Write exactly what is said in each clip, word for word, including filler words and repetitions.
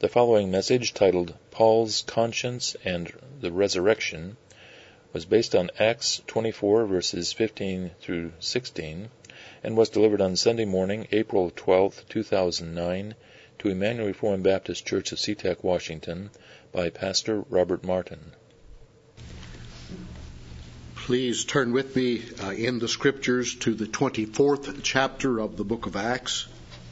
The following message, titled Paul's Conscience and the Resurrection, was based on Acts twenty-four, verses fifteen through sixteen, and was delivered on Sunday morning, April twelfth, two thousand nine, to Emmanuel Reformed Baptist Church of SeaTac, Washington, by Pastor Robert Martin. Please turn with me uh, in the Scriptures to the twenty-fourth chapter of the book of Acts.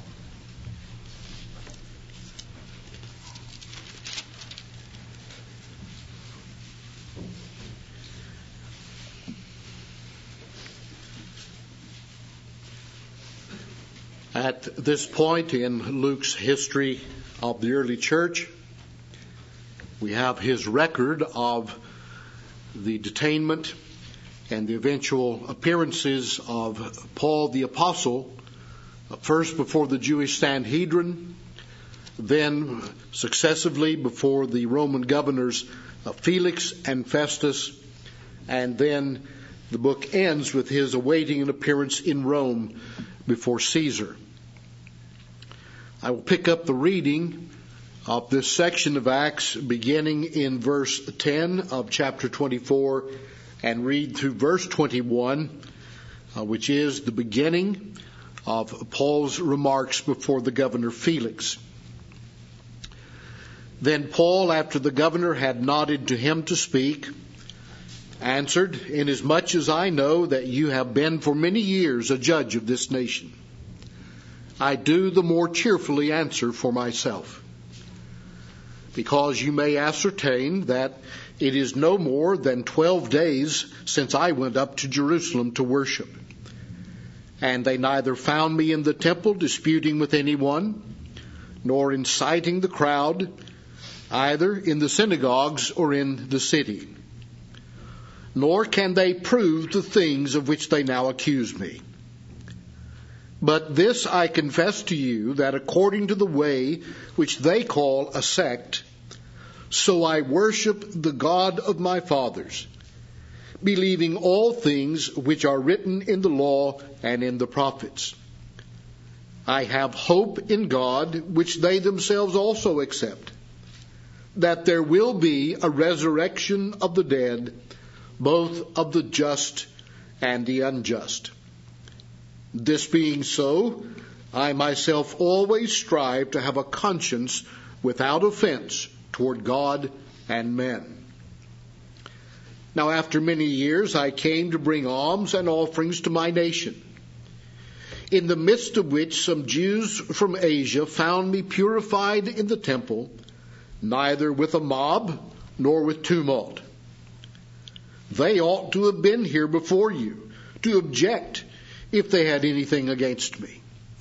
At this point in Luke's history of the early church, we have his record of the detainment and the eventual appearances of Paul the Apostle, first before the Jewish Sanhedrin, then successively before the Roman governors Felix and Festus, and then the book ends with his awaiting an appearance in Rome before Caesar. I will pick up the reading of this section of Acts beginning in verse ten of chapter twenty-four and read through verse twenty-one, uh, which is the beginning of Paul's remarks before the governor Felix. Then Paul, after the governor had nodded to him to speak, answered, "Inasmuch as I know that you have been for many years a judge of this nation, I do the more cheerfully answer for myself, because you may ascertain that it is no more than twelve days since I went up to Jerusalem to worship. And they neither found me in the temple disputing with anyone, nor inciting the crowd, either in the synagogues or in the city. Nor can they prove the things of which they now accuse me. But this I confess to you, that according to the way which they call a sect, so I worship the God of my fathers, believing all things which are written in the law and in the prophets. I have hope in God, which they themselves also accept, that there will be a resurrection of the dead, both of the just and the unjust. This being so, I myself always strive to have a conscience without offense toward God and men. Now after many years I came to bring alms and offerings to my nation, in the midst of which some Jews from Asia found me purified in the temple, neither with a mob nor with tumult. They ought to have been here before you to object if they had anything against me.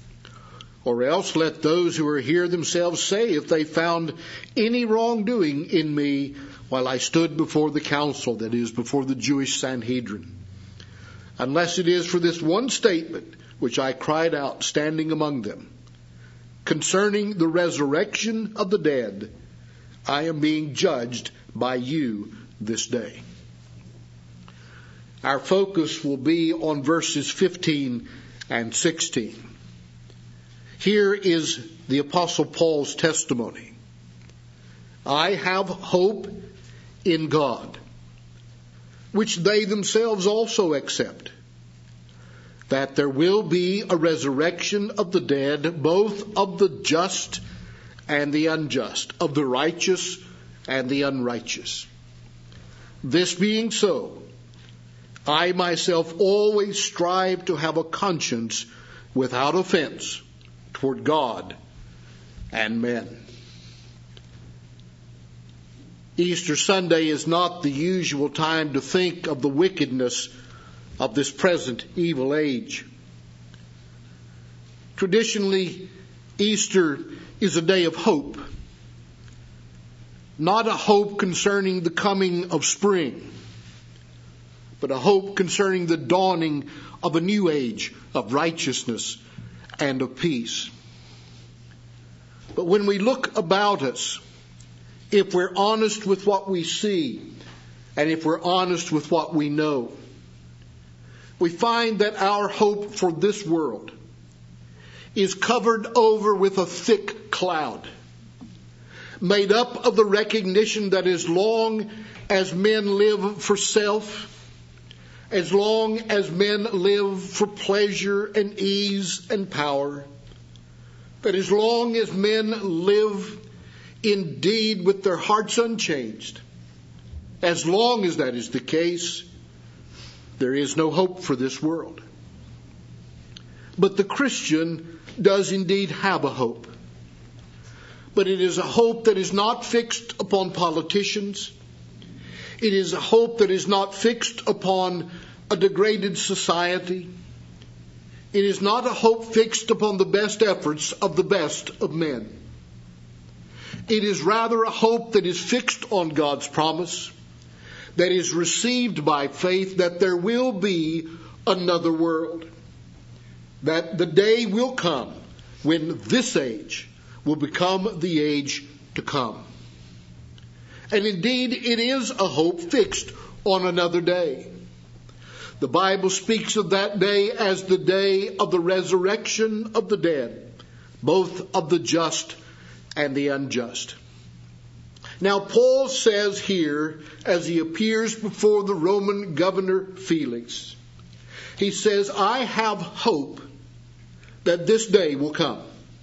Or else let those who are here themselves say if they found any wrongdoing in me while I stood before the council, that is, before the Jewish Sanhedrin. Unless it is for this one statement which I cried out standing among them, concerning the resurrection of the dead, I am being judged by you this day." Our focus will be on verses fifteen and sixteen. Here is the Apostle Paul's testimony. I have hope in God, which they themselves also accept, that there will be a resurrection of the dead, both of the just and the unjust, of the righteous and the unrighteous. This being so, I myself always strive to have a conscience without offense toward God and men. Easter Sunday is not the usual time to think of the wickedness of this present evil age. Traditionally, Easter is a day of hope, not a hope concerning the coming of spring, but a hope concerning the dawning of a new age of righteousness and of peace. But when we look about us, if we're honest with what we see, and if we're honest with what we know, we find that our hope for this world is covered over with a thick cloud. made up of the recognition that as long as men live for self, as long as men live for pleasure and ease and power, that as long as men live indeed with their hearts unchanged, as long as that is the case, there is no hope for this world. But the Christian does indeed have a hope. But it is a hope that is not fixed upon politicians. It is a hope that is not fixed upon a degraded society. It is not a hope fixed upon the best efforts of the best of men. It is rather a hope that is fixed on God's promise, that is received by faith, that there will be another world, that the day will come when this age will become the age to come. And indeed, it is a hope fixed on another day. The Bible speaks of that day as the day of the resurrection of the dead, both of the just and the unjust. Now, Paul says here, as he appears before the Roman governor Felix, he says, I have hope that this day will come.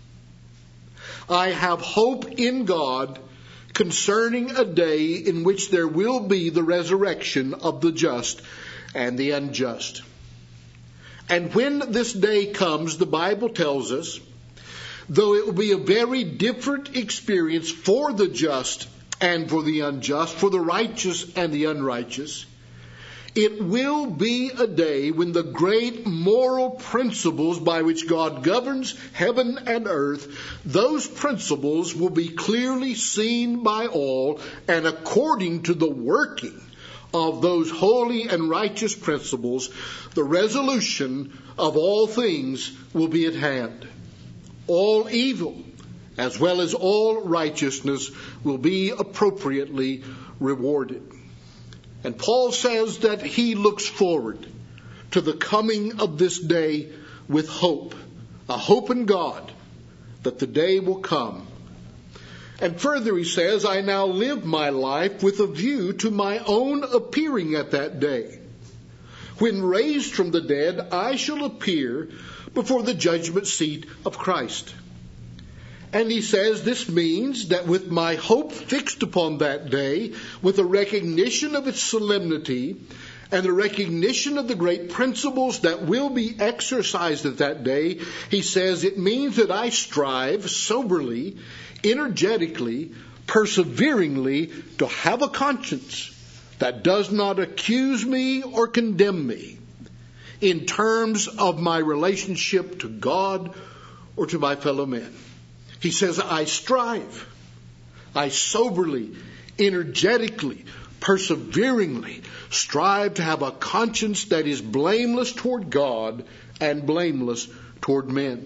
I have hope in God concerning a day in which there will be the resurrection of the just and the unjust. And when this day comes, the Bible tells us, though it will be a very different experience for the just and for the unjust, for the righteous and the unrighteous, it will be a day when the great moral principles by which God governs heaven and earth, those principles will be clearly seen by all, and according to the working of those holy and righteous principles, the resolution of all things will be at hand. All evil, as well as all righteousness, will be appropriately rewarded. And Paul says that he looks forward to the coming of this day with hope, a hope in God that the day will come. And further he says, I now live my life with a view to my own appearing at that day. When raised from the dead, I shall appear before the judgment seat of Christ. And he says this means that with my hope fixed upon that day, with a recognition of its solemnity and the recognition of the great principles that will be exercised at that day, he says it means that I strive soberly, energetically, perseveringly to have a conscience that does not accuse me or condemn me in terms of my relationship to God or to my fellow men. He says, I strive, I soberly, energetically, perseveringly strive to have a conscience that is blameless toward God and blameless toward men.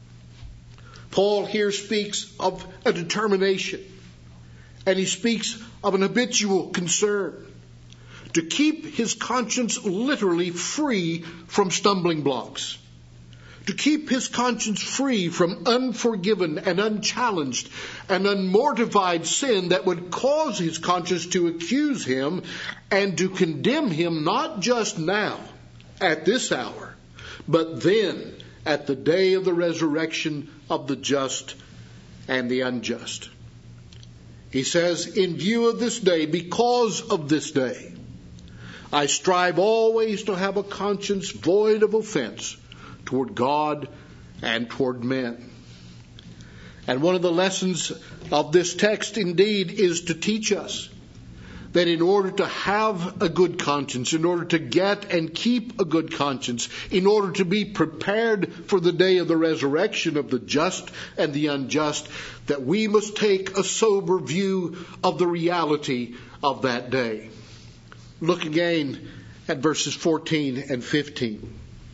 Paul here speaks of a determination, and he speaks of an habitual concern to keep his conscience literally free from stumbling blocks, to keep his conscience free from unforgiven and unchallenged and unmortified sin that would cause his conscience to accuse him and to condemn him not just now, at this hour, but then at the day of the resurrection of the just and the unjust. He says, in view of this day, because of this day, I strive always to have a conscience void of offense toward God and toward men. And one of the lessons of this text indeed is to teach us that in order to have a good conscience, in order to get and keep a good conscience, in order to be prepared for the day of the resurrection of the just and the unjust, that we must take a sober view of the reality of that day. Look again at verses fourteen and fifteen.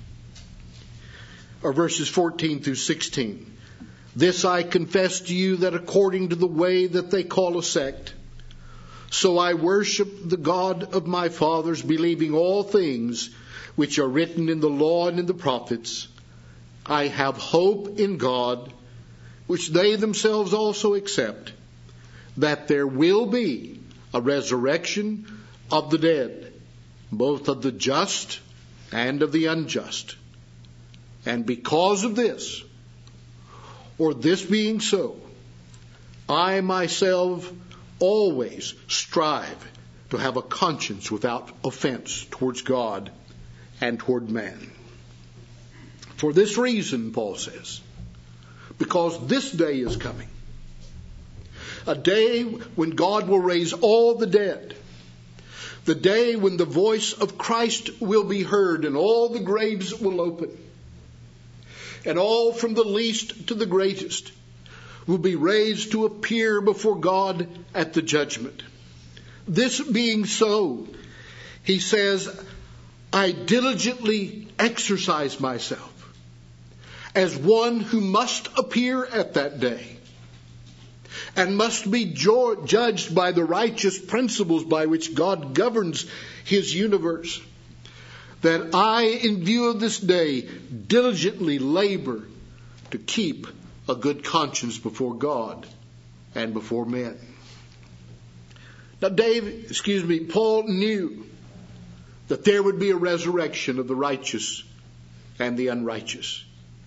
Or verses fourteen through sixteen. This I confess to you, that according to the way that they call a sect, so I worship the God of my fathers, believing all things which are written in the law and in the prophets. I have hope in God, which they themselves also accept, that there will be a resurrection of the dead, both of the just and of the unjust. And because of this, or this being so, I myself always strive to have a conscience without offense towards God and toward man. For this reason, Paul says, because this day is coming, a day when God will raise all the dead, the day when the voice of Christ will be heard and all the graves will open, and all from the least to the greatest will be raised to appear before God at the judgment. This being so, he says, I diligently exercise myself as one who must appear at that day and must be jo- judged by the righteous principles by which God governs his universe, that I, in view of this day, diligently labor to keep a good conscience before God and before men. Now, Dave, excuse me, Paul knew that there would be a resurrection of the righteous and the unrighteous.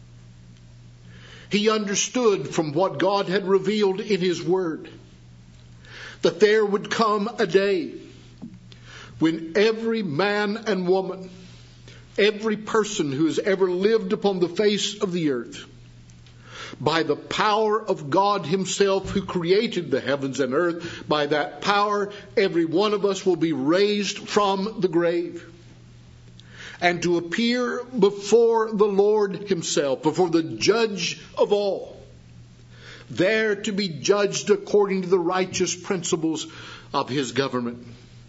He understood from what God had revealed in his word that there would come a day when every man and woman, every person who has ever lived upon the face of the earth, by the power of God himself who created the heavens and earth, by that power, every one of us will be raised from the grave and to appear before the Lord himself, before the judge of all, there to be judged according to the righteous principles of his government.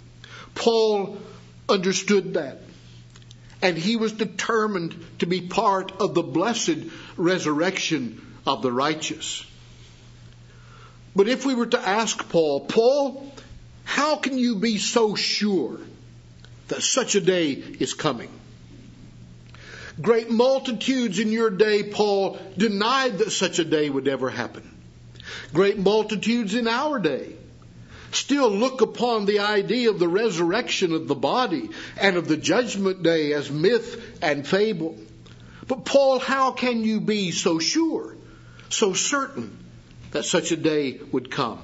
Paul understood that, and he was determined to be part of the blessed resurrection of the righteous. But if we were to ask Paul, Paul, how can you be so sure that such a day is coming? Great multitudes in your day, Paul, denied that such a day would ever happen. Great multitudes in our day still look upon the idea of the resurrection of the body and of the judgment day as myth and fable. But Paul, how can you be so sure, so certain that such a day would come?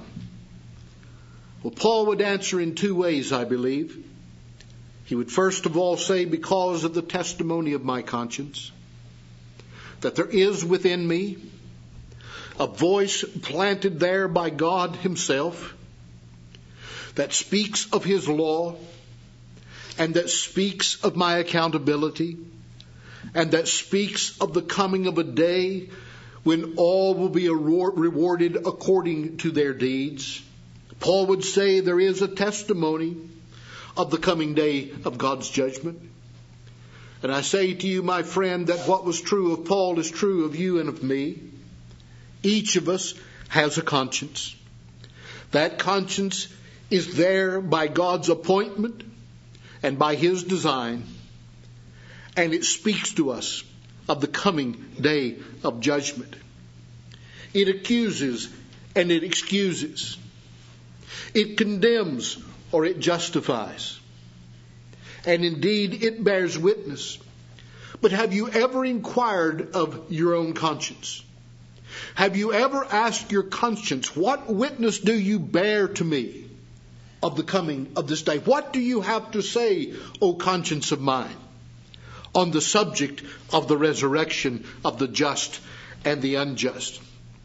Well, Paul would answer in two ways, I believe. He would first of all say, because of the testimony of my conscience, that there is within me a voice planted there by God himself that speaks of his law and that speaks of my accountability and that speaks of the coming of a day when all will be rewarded according to their deeds. Paul would say there is a testimony of the coming day of God's judgment. And I say to you, my friend, that what was true of Paul is true of you and of me. Each of us has a conscience. That conscience is there by God's appointment and by his design. And it speaks to us of the coming day of judgment. It accuses and it excuses. It condemns or it justifies. And indeed, it bears witness. But have you ever inquired of your own conscience? Have you ever asked your conscience, what witness do you bear to me of the coming of this day? What do you have to say, O conscience of mine, on the subject of the resurrection of the just and the unjust?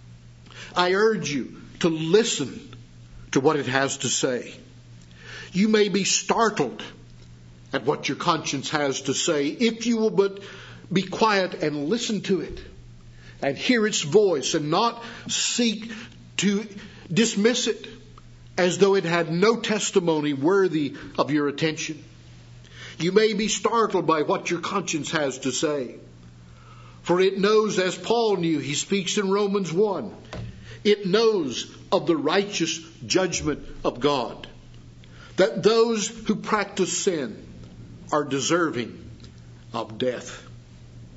I urge you to listen to what it has to say. You may be startled at what your conscience has to say if you will but be quiet and listen to it and hear its voice and not seek to dismiss it as though it had no testimony worthy of your attention. You may be startled by what your conscience has to say, for it knows, as Paul knew, he speaks in Romans one, it knows of the righteous judgment of God, that those who practice sin are deserving of death.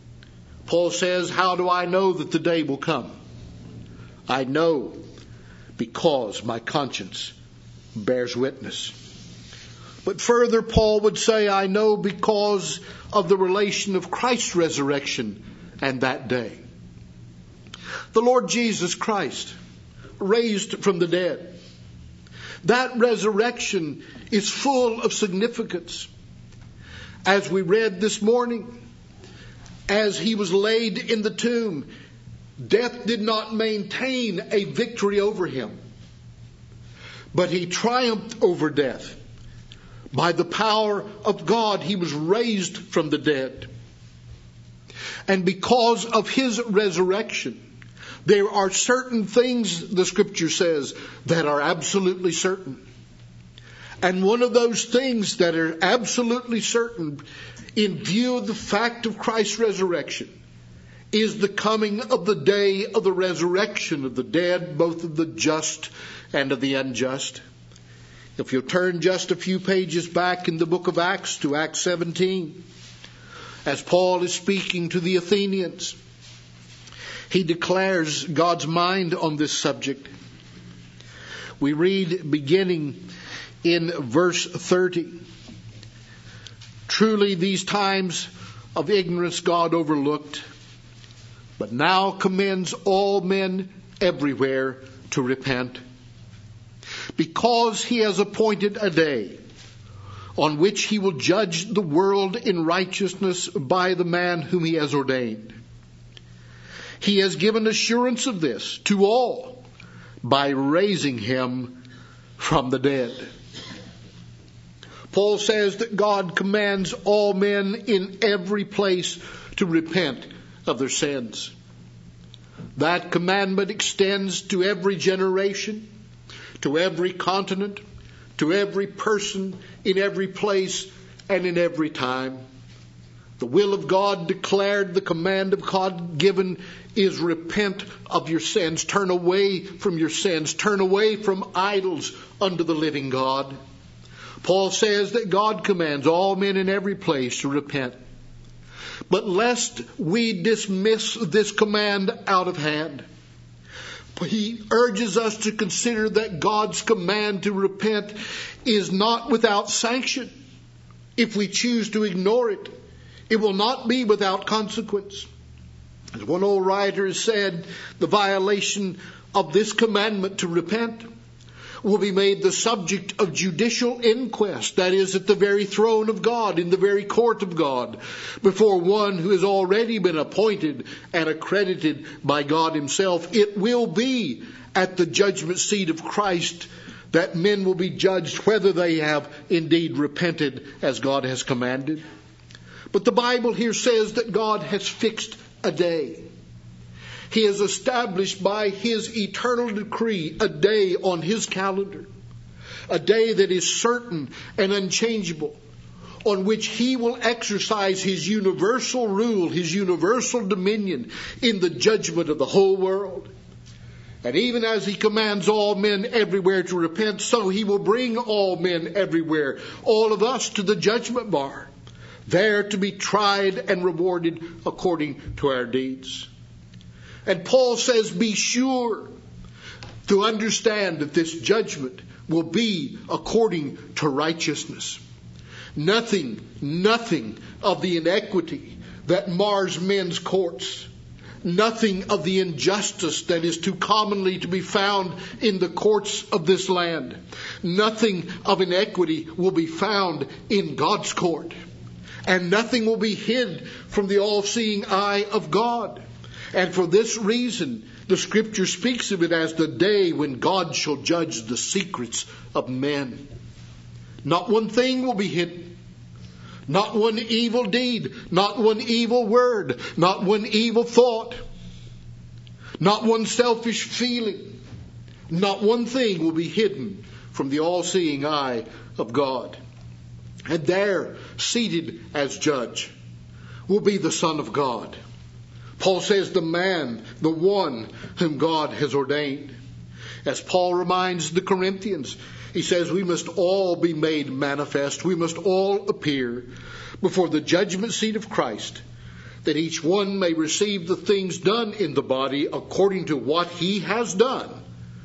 Paul says, how do I know that the day will come? I know because my conscience bears witness. But further, Paul would say, I know because of the relation of Christ's resurrection and that day. The Lord Jesus Christ, raised from the dead. That resurrection is full of significance. As we read this morning, as he was laid in the tomb, death did not maintain a victory over him, but he triumphed over death. By the power of God, he was raised from the dead. And because of his resurrection, there are certain things, the Scripture says, that are absolutely certain. And one of those things that are absolutely certain, in view of the fact of Christ's resurrection, is the coming of the day of the resurrection of the dead, both of the just and of the unjust. If you'll turn just a few pages back in the book of Acts to Acts seventeen, as Paul is speaking to the Athenians, he declares God's mind on this subject. We read beginning in verse thirty. Truly these times of ignorance God overlooked, but now commends all men everywhere to repent, because he has appointed a day on which he will judge the world in righteousness by the man whom he has ordained. He has given assurance of this to all by raising him from the dead. Paul says that God commands all men in every place to repent of their sins. That commandment extends to every generation, to every continent, to every person, in every place, and in every time. The will of God declared, the command of God given is repent of your sins. Turn away from your sins. Turn away from idols unto the living God. Paul says that God commands all men in every place to repent. But lest we dismiss this command out of hand, he urges us to consider that God's command to repent is not without sanction. If we choose to ignore it, it will not be without consequence. As one old writer has said, the violation of this commandment to repent will be made the subject of judicial inquest, that is, at the very throne of God, in the very court of God, before one who has already been appointed and accredited by God himself. It will be at the judgment seat of Christ that men will be judged whether they have indeed repented as God has commanded. But the Bible here says that God has fixed a day. He has established by his eternal decree a day on his calendar, a day that is certain and unchangeable, on which he will exercise his universal rule, his universal dominion in the judgment of the whole world. And even as he commands all men everywhere to repent, so he will bring all men everywhere, all of us, to the judgment bar, there to be tried and rewarded according to our deeds. And Paul says, be sure to understand that this judgment will be according to righteousness. Nothing, nothing of the inequity that mars men's courts. Nothing of the injustice that is too commonly to be found in the courts of this land. Nothing of inequity will be found in God's court. And nothing will be hid from the all-seeing eye of God. And for this reason, the Scripture speaks of it as the day when God shall judge the secrets of men. Not one thing will be hidden. Not one evil deed. Not one evil word. Not one evil thought. Not one selfish feeling. Not one thing will be hidden from the all-seeing eye of God. And there, seated as judge, will be the Son of God. Paul says the man, the one whom God has ordained. As Paul reminds the Corinthians, he says we must all be made manifest. We must all appear before the judgment seat of Christ, that each one may receive the things done in the body according to what he has done,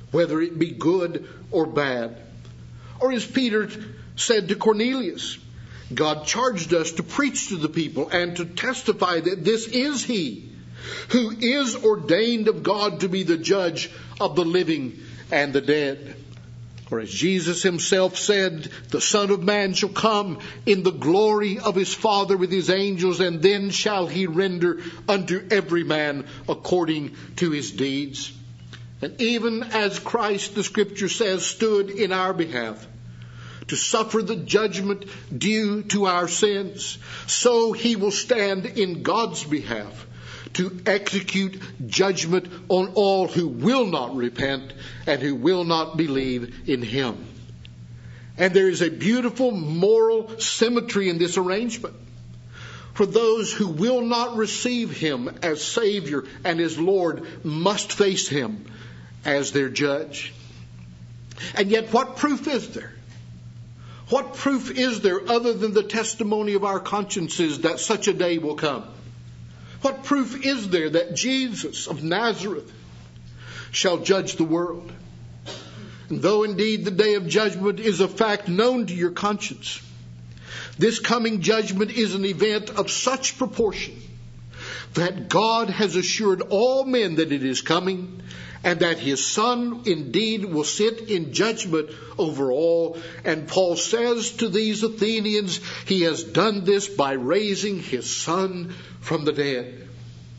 whether it be good or bad. Or as Peter said to Cornelius, God charged us to preach to the people and to testify that this is he who is ordained of God to be the judge of the living and the dead. Or as Jesus himself said, the Son of Man shall come in the glory of his Father with his angels, and then shall he render unto every man according to his deeds. And even as Christ, the Scripture says, stood in our behalf to suffer the judgment due to our sins, so he will stand in God's behalf to execute judgment on all who will not repent and who will not believe in him. And there is a beautiful moral symmetry in this arrangement. For those who will not receive him as Savior and as Lord must face him as their judge. And yet, what proof is there? What proof is there other than the testimony of our consciences that such a day will come? What proof is there that Jesus of Nazareth shall judge the world? And though indeed the day of judgment is a fact known to your conscience, this coming judgment is an event of such proportion that God has assured all men that it is coming, and that his Son indeed will sit in judgment over all. And Paul says to these Athenians, he has done this by raising his Son from the dead.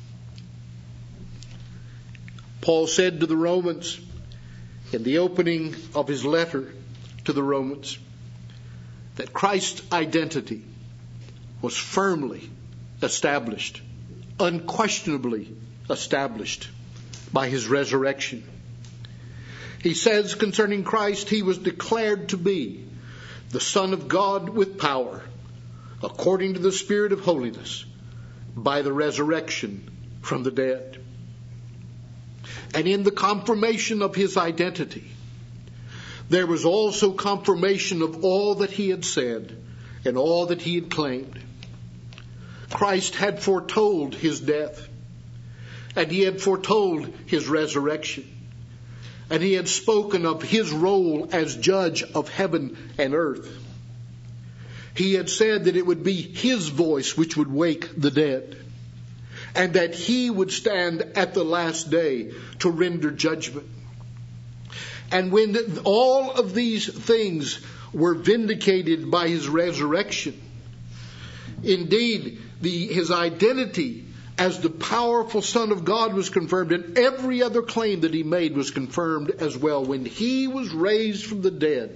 Paul said to the Romans in the opening of his letter to the Romans that Christ's identity was firmly established, unquestionably established by his resurrection. He says concerning Christ, he was declared to be the Son of God with power, according to the Spirit of holiness, by the resurrection from the dead. And in the confirmation of his identity, there was also confirmation of all that he had said and all that he had claimed. Christ had foretold his death, and he had foretold his resurrection, and he had spoken of his role as judge of heaven and earth. He had said that it would be his voice which would wake the dead, and that he would stand at the last day to render judgment. And when all of these things were vindicated by his resurrection, indeed, the, his identity as the powerful Son of God was confirmed, and every other claim that he made was confirmed as well. When he was raised from the dead,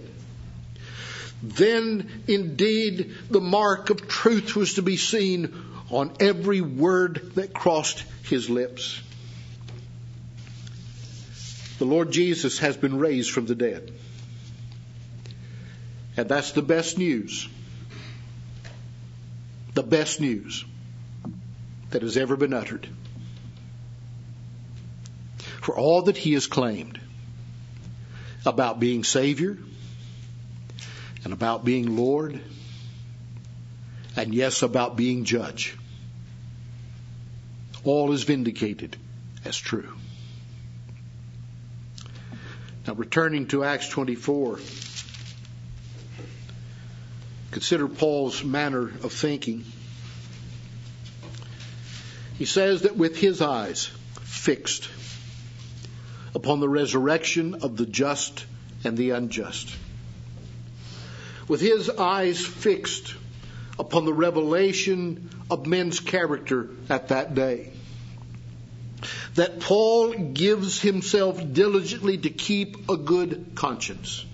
then indeed the mark of truth was to be seen on every word that crossed his lips. The Lord Jesus has been raised from the dead. And that's the best news. The best news that has ever been uttered. For all that he has claimed about being Savior and about being Lord, and yes, about being Judge, all is vindicated as true. Now, returning to Acts twenty-four, consider Paul's manner of thinking. He says that with his eyes fixed upon the resurrection of the just and the unjust, with his eyes fixed upon the revelation of men's character at that day, that Paul gives himself diligently to keep a good conscience,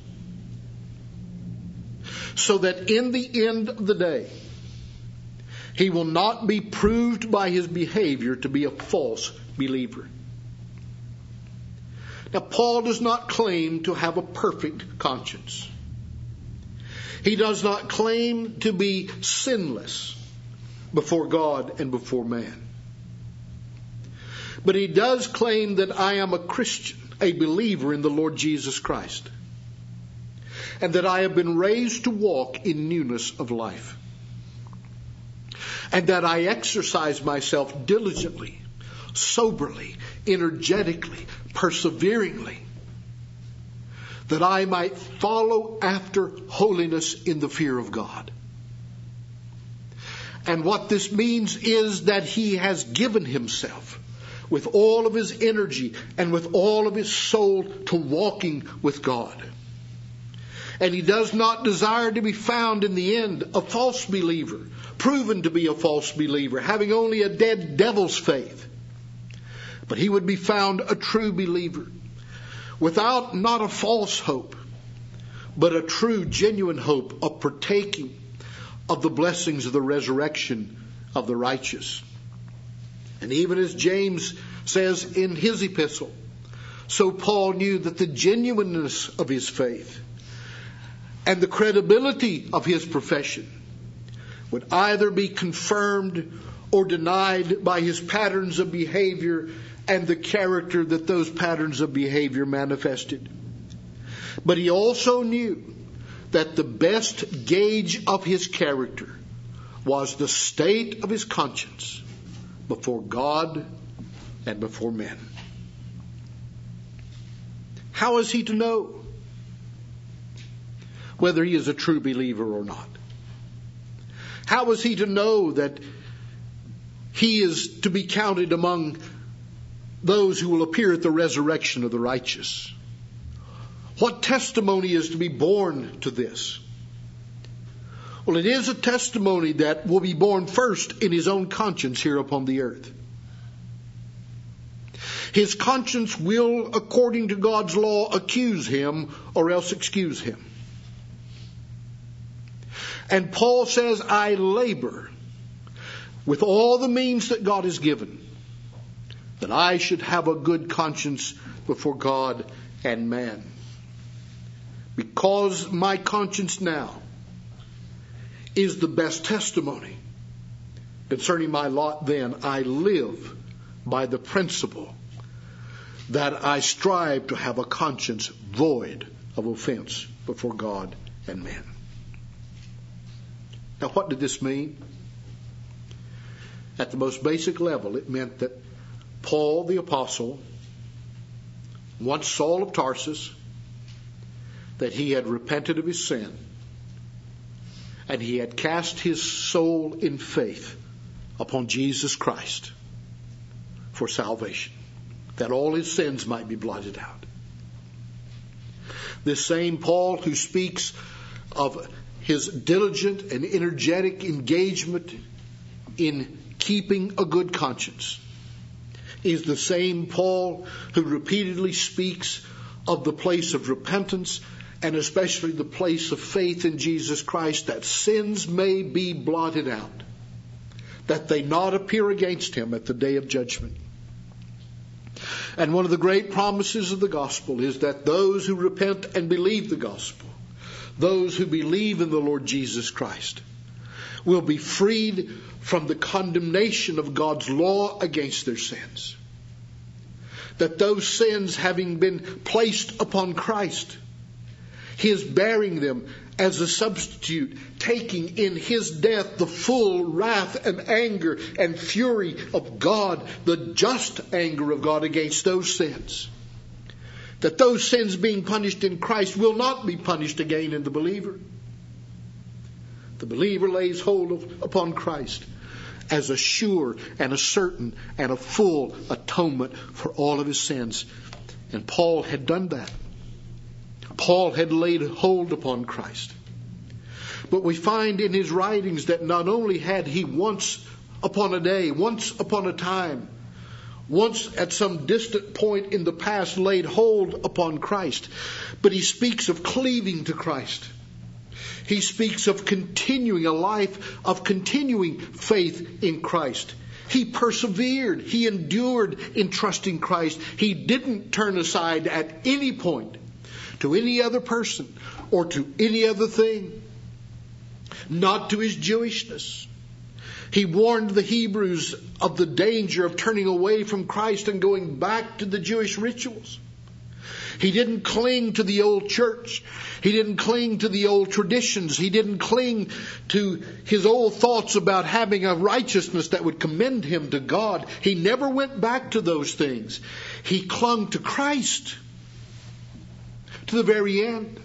so that in the end of the day, he will not be proved by his behavior to be a false believer. Now, Paul does not claim to have a perfect conscience. He does not claim to be sinless before God and before man. But he does claim that I am a Christian, a believer in the Lord Jesus Christ, and that I have been raised to walk in newness of life, and that I exercise myself diligently, soberly, energetically, perseveringly that I might follow after holiness in the fear of God. And what this means is that he has given himself with all of his energy and with all of his soul to walking with God. And he does not desire to be found in the end a false believer, proven to be a false believer, having only a dead devil's faith. But he would be found a true believer, without not a false hope, but a true, genuine hope of partaking of the blessings of the resurrection of the righteous. And even as James says in his epistle, so Paul knew that the genuineness of his faith and the credibility of his profession would either be confirmed or denied by his patterns of behavior and the character that those patterns of behavior manifested. But he also knew that the best gauge of his character was the state of his conscience before God and before men. How is he to know whether he is a true believer or not? How is he to know that he is to be counted among those who will appear at the resurrection of the righteous? What testimony is to be borne to this? Well, it is a testimony that will be borne first in his own conscience here upon the earth. His conscience will, according to God's law, accuse him or else excuse him. And Paul says, I labor with all the means that God has given, that I should have a good conscience before God and man. Because my conscience now is the best testimony concerning my lot then, I live by the principle that I strive to have a conscience void of offense before God and men. Now, what did this mean? At the most basic level, it meant that Paul the Apostle, once Saul of Tarsus, that he had repented of his sin and he had cast his soul in faith upon Jesus Christ for salvation, that all his sins might be blotted out. This same Paul who speaks of his diligent and energetic engagement in keeping a good conscience is the same Paul who repeatedly speaks of the place of repentance and especially the place of faith in Jesus Christ, that sins may be blotted out, that they not appear against him at the day of judgment. And one of the great promises of the gospel is that those who repent and believe the gospel, those who believe in the Lord Jesus Christ, will be freed from the condemnation of God's law against their sins. That those sins, having been placed upon Christ, his bearing them as a substitute, taking in his death the full wrath and anger and fury of God, the just anger of God against those sins. That those sins being punished in Christ will not be punished again in the believer. The believer lays hold of, upon Christ as a sure and a certain and a full atonement for all of his sins. And Paul had done that. Paul had laid hold upon Christ. But we find in his writings that not only had he once upon a day, once upon a time, once at some distant point in the past laid hold upon Christ, but he speaks of cleaving to Christ. He speaks of continuing a life of continuing faith in Christ. He persevered. He endured in trusting Christ. He didn't turn aside at any point to any other person or to any other thing. Not to his Jewishness. He warned the Hebrews of the danger of turning away from Christ and going back to the Jewish rituals. He didn't cling to the old church. He didn't cling to the old traditions. He didn't cling to his old thoughts about having a righteousness that would commend him to God. He never went back to those things. He clung to Christ, to the very end.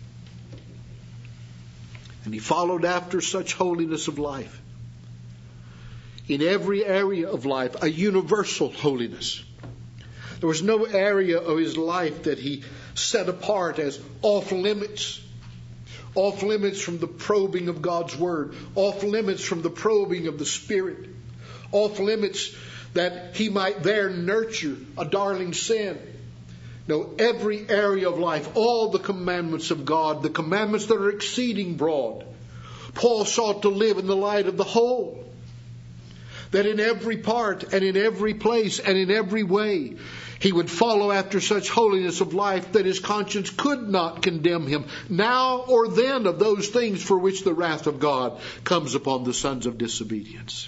And he followed after such holiness of life. In every area of life, a universal holiness. There was no area of his life that he set apart as off limits. Off limits from the probing of God's Word. Off limits from the probing of the Spirit. Off limits that he might there nurture a darling sin. No, every area of life, all the commandments of God, the commandments that are exceeding broad. Paul sought to live in the light of the whole. That in every part and in every place and in every way, he would follow after such holiness of life that his conscience could not condemn him now or then of those things for which the wrath of God comes upon the sons of disobedience.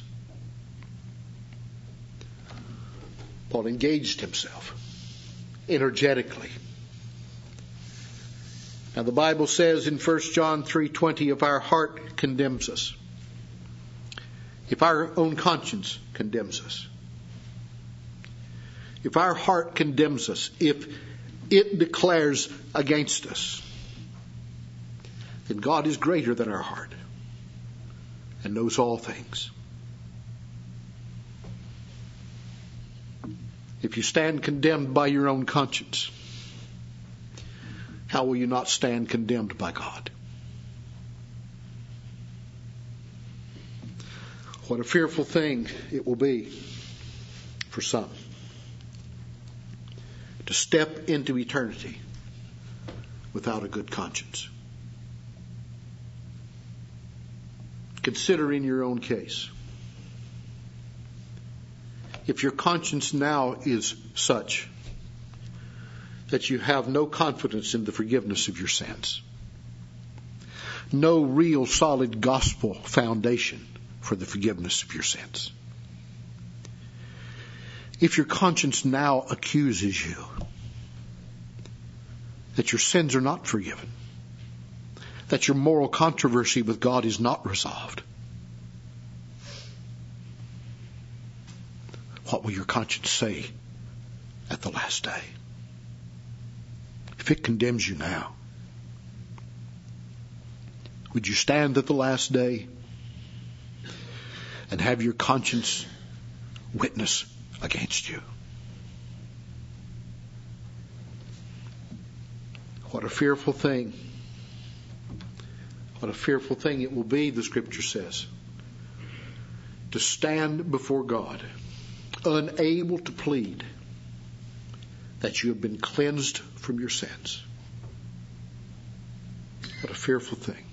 Paul engaged himself energetically. Now the Bible says in First John three twenty, if our heart condemns us, if our own conscience condemns us, if our heart condemns us, if it declares against us, then God is greater than our heart and knows all things. If you stand condemned by your own conscience, how will you not stand condemned by God? What a fearful thing it will be for some to step into eternity without a good conscience. Consider in your own case. If your conscience now is such that you have no confidence in the forgiveness of your sins, no real solid gospel foundation for the forgiveness of your sins, if your conscience now accuses you that your sins are not forgiven, that your moral controversy with God is not resolved, what will your conscience say at the last day? If it condemns you now, would you stand at the last day and have your conscience witness against you? What a fearful thing. What a fearful thing it will be, the Scripture says, to stand before God unable to plead that you have been cleansed from your sins. What a fearful thing.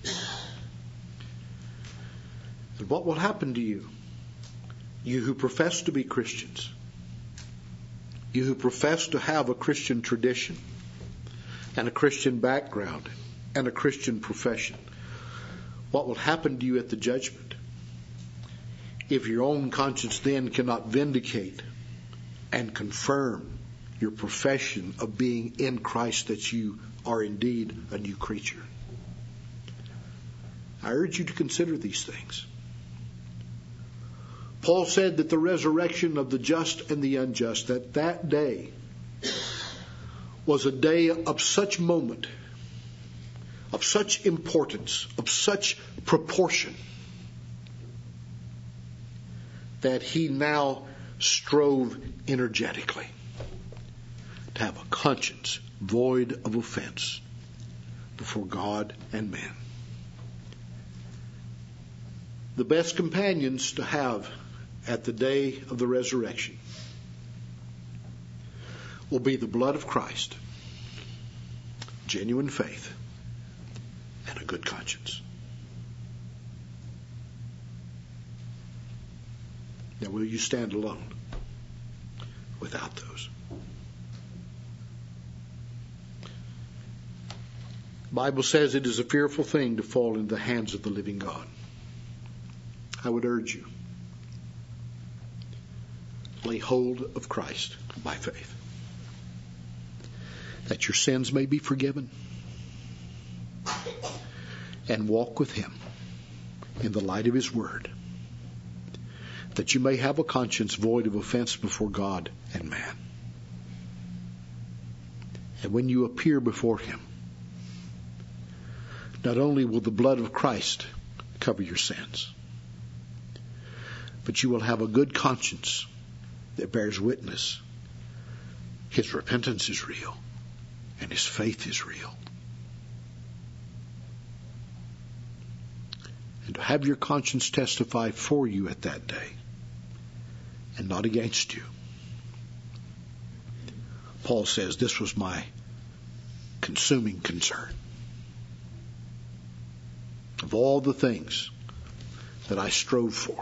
And what will happen to you? You who profess to be Christians. You who profess to have a Christian tradition and a Christian background and a Christian profession. What will happen to you at the judgment? If your own conscience then cannot vindicate and confirm your profession of being in Christ, that you are indeed a new creature. I urge you to consider these things. Paul said that the resurrection of the just and the unjust, that that day was a day of such moment, of such importance, of such proportion, that he now strove energetically to have a conscience void of offense before God and man. The best companions to have at the day of the resurrection will be the blood of Christ, genuine faith, and a good conscience. Now, will you stand alone without those? The Bible says it is a fearful thing to fall into the hands of the living God. I would urge you, lay hold of Christ by faith, that your sins may be forgiven, and walk with Him in the light of His Word, that you may have a conscience void of offense before God and man. And when you appear before Him, not only will the blood of Christ cover your sins, but you will have a good conscience that bears witness. His repentance is real, and his faith is real. And to have your conscience testify for you at that day, and not against you. Paul says, this was my consuming concern. Of all the things that I strove for,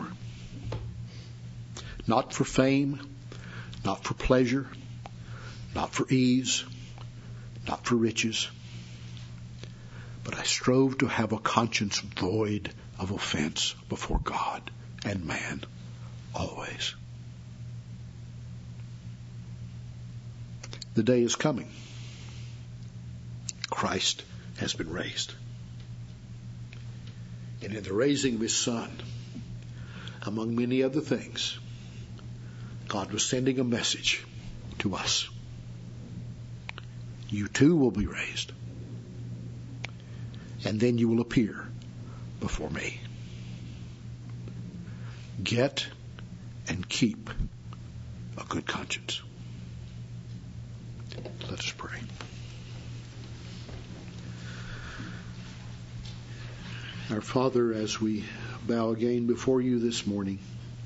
not for fame, not for pleasure, not for ease, not for riches, but I strove to have a conscience void of offense before God and man always. The day is coming. Christ has been raised. And in the raising of his Son, among many other things, God was sending a message to us. You too will be raised. And then you will appear before me. Get and keep a good conscience. Let us pray. Our Father, as we bow again before you this morning,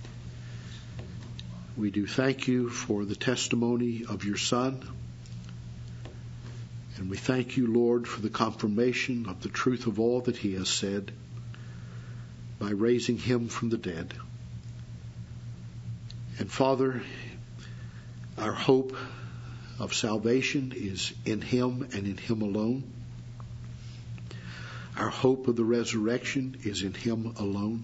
we do thank you for the testimony of your Son. And we thank you, Lord, for the confirmation of the truth of all that he has said by raising him from the dead. And Father, our hope of salvation is in him and in him alone. Our hope of the resurrection is in him alone.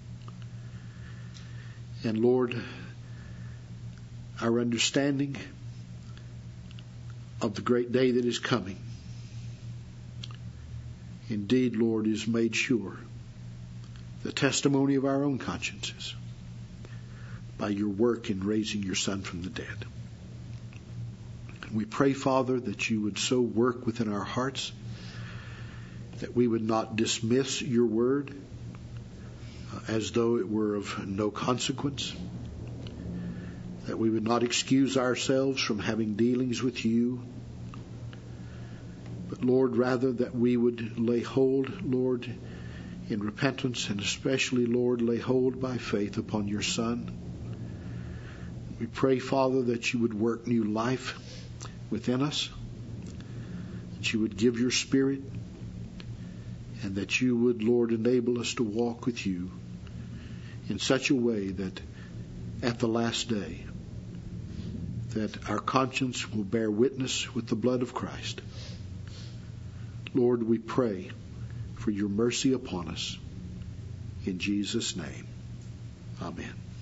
And Lord, our understanding of the great day that is coming, indeed, Lord, is made sure. The testimony of our own consciences by your work in raising your Son from the dead. And we pray, Father, that you would so work within our hearts that we would not dismiss your word uh, as though it were of no consequence, that we would not excuse ourselves from having dealings with you, but Lord, rather that we would lay hold, Lord, in repentance, and especially, Lord, lay hold by faith upon your Son. We pray, Father, that you would work new life within us, that you would give your Spirit, and that you would, Lord, enable us to walk with you in such a way that at the last day, that our conscience will bear witness with the blood of Christ. Lord, we pray for your mercy upon us. In Jesus' name, amen.